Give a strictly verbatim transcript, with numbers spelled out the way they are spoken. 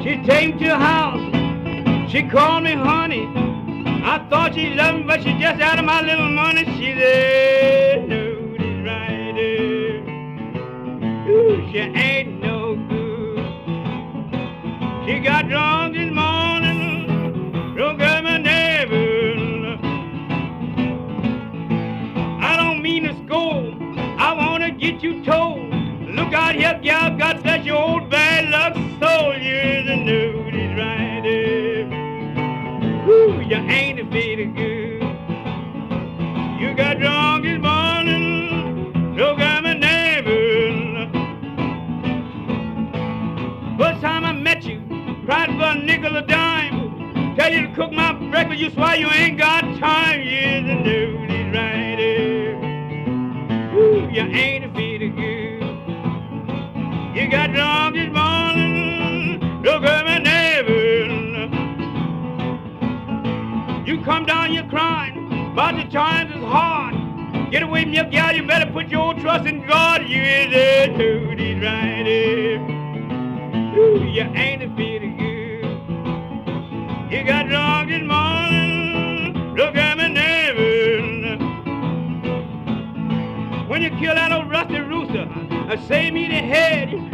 She take me to the house. She called me honey. I thought she loved me, but she just out of my little money. She said, no, it's right. Ooh, she ain't no good. She got drunk this morning, broke up my neighbor. I don't mean to scold. I want to get you told. Look out here, gal, God bless your old bad luck soul. You're the notice right there. Woo, you ain't a bit of good. You got drunk this morning, broke out my neighbor. First time I met you, cried for a nickel a dime. Tell you to cook my breakfast, you swear you ain't got time. You're the notice right there. Woo, you ain't a bit of good. You got drunk this morning, look at my neighbor. You come down here crying, about the times is hard. Get away from your gal, you better put your own trust in God. You is there, duty right here. Ooh, you ain't a bit of good. You got drunk this morning, look at my neighbor. When you kill that old rusty rooster, I save me the head.